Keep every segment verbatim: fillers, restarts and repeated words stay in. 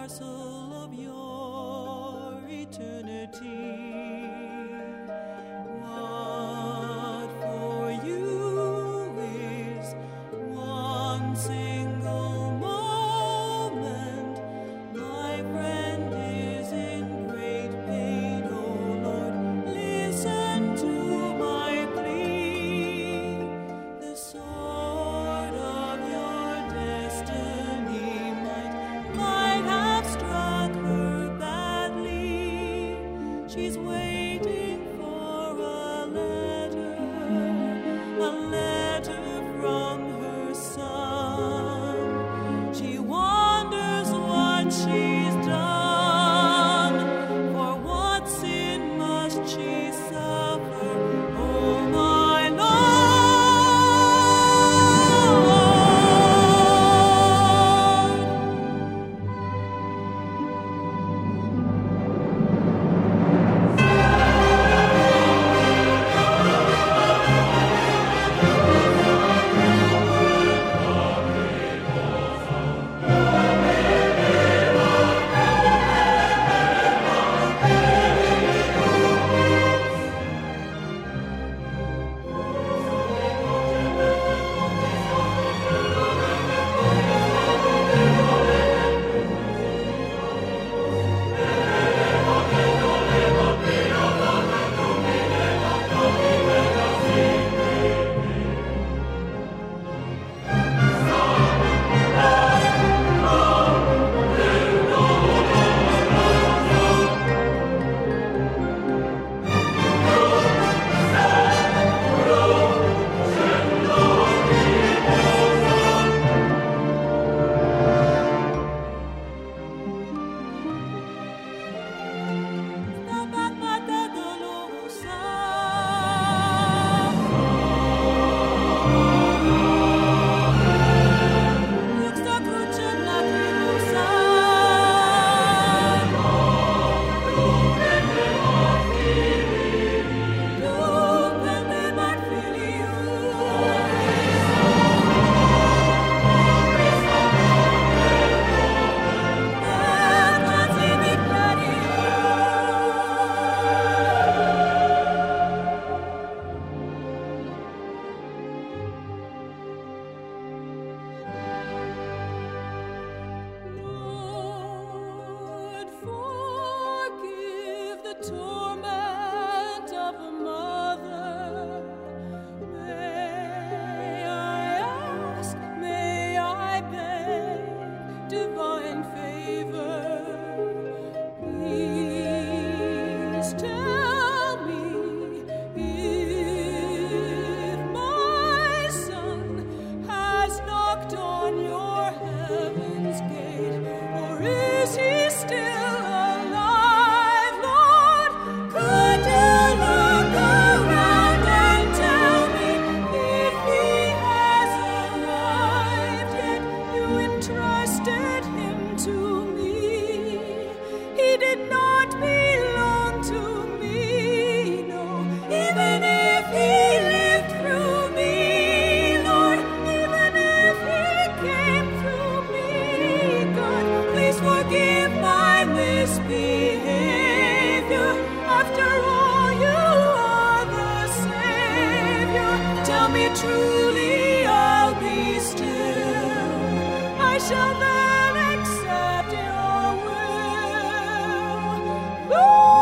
parcel of your eternity. What for you is one single moment, my friend is in great pain. Oh Lord, listen to my plea. The sword of your destiny might, might have struck her badly. She's waiting for a letter, a letter from her son. She wonders what she's done, for what sin must she suffer? Oh my Lord. Lord, forgive the torment of a mother. May I ask, may I beg divine favor? Please tell me if my son has knocked on your heaven's gate, or is he still alive, Lord? Could you look around and tell me if he has arrived yet? You entrusted him to me. He did not belong to me, no, even if he lived through me, Lord, even if he came through me, God, please forgive my misbehavior. After all, you are the Savior. Tell me truly, I'll be still. I shall then accept your will. Lord.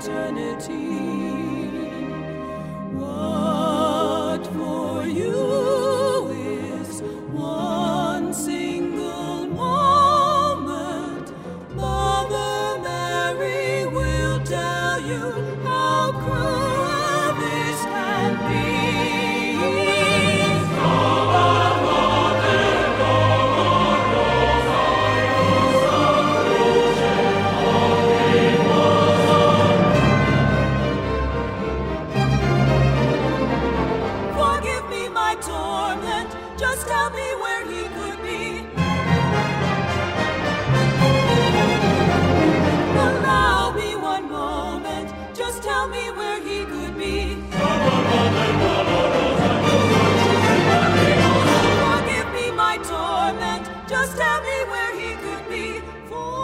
eternity. What for you is one single moment, Mother Mary will tell you how cruel this can be. Forgive me my torment, just tell me where he could be. Allow me one moment, just tell me where he could be. Forgive me my torment, just tell me where he could be. For